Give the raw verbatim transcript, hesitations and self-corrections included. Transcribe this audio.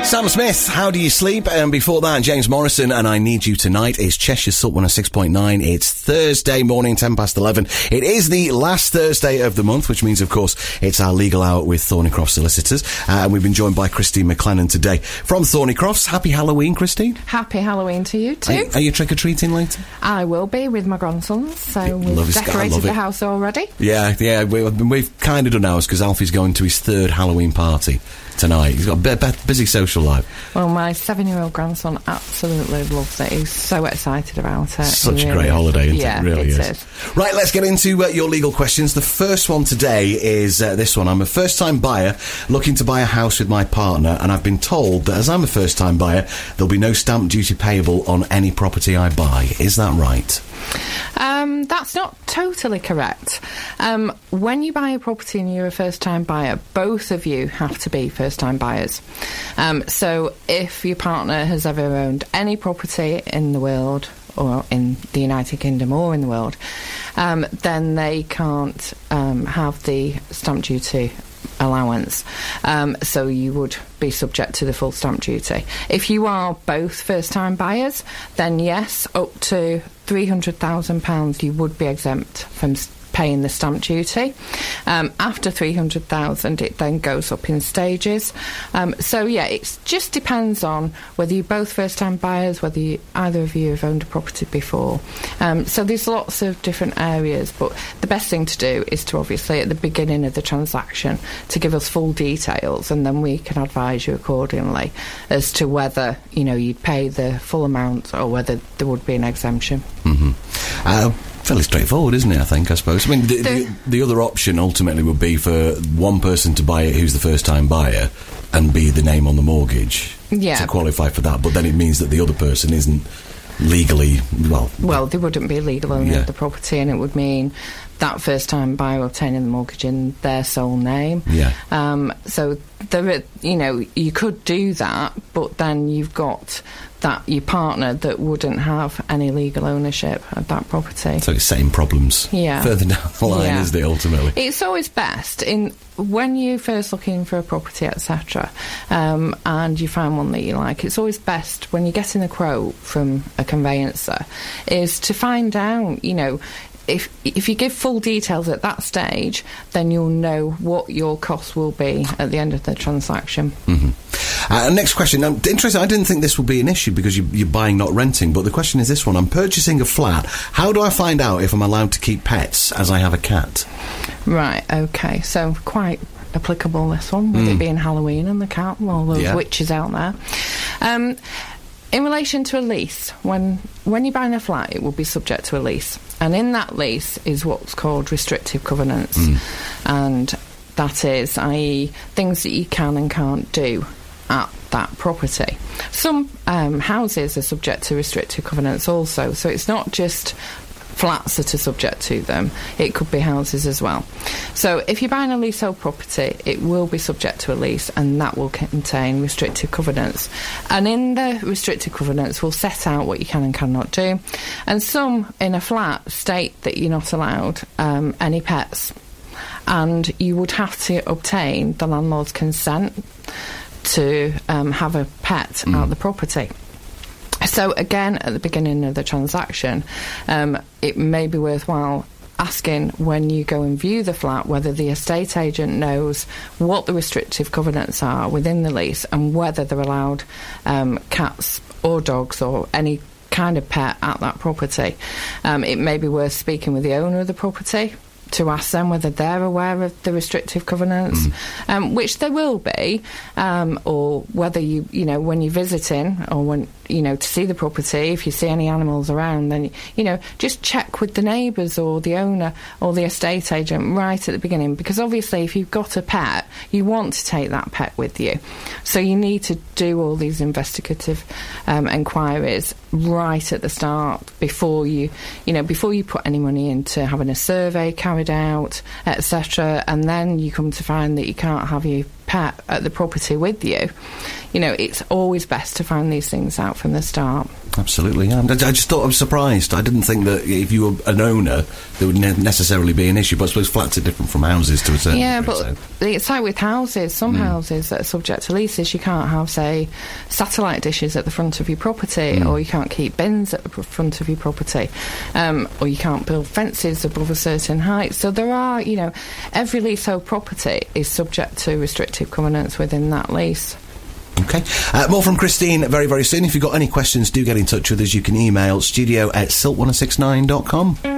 Sam Smith, How Do You Sleep? And before that, James Morrison and I Need You Tonight. It's Cheshire Salt one oh six point nine. It's Thursday morning, ten past eleven. It is the last Thursday of the month, which means, of course, it's our legal hour with Thornycroft Solicitors. Uh, and we've been joined by Christine McLennan today from Thornycrofts. Happy Halloween, Christine. Happy Halloween to you too. Are, are you trick-or-treating later? I will be with my grandsons, so yeah, we've decorated the house already. Yeah, yeah, we, we've kind of done ours because Alfie's going to his third Halloween party tonight. He's got a b- busy social life. Well, my seven-year-old grandson absolutely loves it. He's so excited about it. Such he a great really holiday, isn't yeah, it? It really it is. is. Right, let's get into uh, your legal questions. The first one today is uh, this one. I'm a first-time buyer looking to buy a house with my partner, and I've been told that as I'm a first-time buyer, there'll be no stamp duty payable on any property I buy. Is that right? Um, that's not totally correct. Um, when you buy a property and you're a first-time buyer, both of you have to be first-time buyers. Um, so if your partner has ever owned any property in the world, or in the United Kingdom or in the world, um, then they can't um, have the stamp duty allowance, um, so you would be subject to the full stamp duty. If you are both first-time buyers, then yes, up to three hundred thousand pounds you would be exempt from paying the stamp duty. Um, after three hundred thousand, it then goes up in stages. Um, so yeah, it just depends on whether you're both first-time buyers, whether you, either of you have owned a property before. Um, so there's lots of different areas, but the best thing to do is to obviously at the beginning of the transaction to give us full details, and then we can advise you accordingly as to whether, you know, you'd pay the full amount or whether there would be an exemption. Mm-hmm. Uh, fairly straightforward, isn't it, I think, I suppose? I mean, the, the, the other option ultimately would be for one person to buy it who's the first-time buyer and be the name on the mortgage yeah. to qualify for that, but then it means that the other person isn't legally, well... Well, they wouldn't be legal owner yeah. of the property, and it would mean that first-time buyer obtaining the mortgage in their sole name. Yeah. Um, so, there, you know, you could do that, but then you've got that your partner that wouldn't have any legal ownership of that property. So it's setting problems yeah. further down the line, yeah. isn't it, ultimately? It's always best in when you're first looking for a property, et cetera, um, and you find one that you like. It's always best when you're getting a quote from a conveyancer is to find out, you know, If if you give full details at that stage, then you'll know what your costs will be at the end of the transaction. Mm-hmm. Uh, next question. Now, interesting, I didn't think this would be an issue because you, you're buying, not renting, but the question is this one. I'm purchasing a flat. How do I find out if I'm allowed to keep pets, as I have a cat? Right, OK. So quite applicable, this one, with mm. it being Halloween and the cat and all those yeah. witches out there. Um... In relation to a lease, when when you're buying a flat, it will be subject to a lease. And in that lease is what's called restrictive covenants. Mm. And that is, that is, things that you can and can't do at that property. Some um, houses are subject to restrictive covenants also, so it's not just flats that are subject to them, it could be houses as well. So if you're buying a leasehold property, it will be subject to a lease, and that will contain restrictive covenants. And in the restrictive covenants will set out what you can and cannot do, and some in a flat state that you're not allowed um, any pets, and you would have to obtain the landlord's consent to um, have a pet mm. at the property. So again, at the beginning of the transaction, um, it may be worthwhile asking when you go and view the flat whether the estate agent knows what the restrictive covenants are within the lease and whether they're allowed um, cats or dogs or any kind of pet at that property. Um, it may be worth speaking with the owner of the property to ask them whether they're aware of the restrictive covenants, mm. um, which they will be, um, or whether you, you know, when you're visiting or when, you know, to see the property, if you see any animals around, then, you know, just check with the neighbours or the owner or the estate agent right at the beginning, because obviously if you've got a pet, you want to take that pet with you. So you need to do all these investigative um, enquiries right at the start before you, you know, before you put any money into having a survey carried out, et cetera, and then you come to find that you can't have your pet at the property with you, you know, it's always best to find these things out from the start. Absolutely, yeah. I just thought I was surprised. I didn't think that if you were an owner, there would ne- necessarily be an issue. But I suppose flats are different from houses to a certain yeah, degree. Yeah, but so. It's like with houses. Some mm. houses that are subject to leases, you can't have, say, satellite dishes at the front of your property, mm. or you can't keep bins at the front of your property, um, or you can't build fences above a certain height. So there are, you know, every leasehold property is subject to restrictive covenants within that lease. Okay. Uh, more from Christine very, very soon. If you've got any questions, do get in touch with us. You can email studio at silt ten sixty-nine dot com.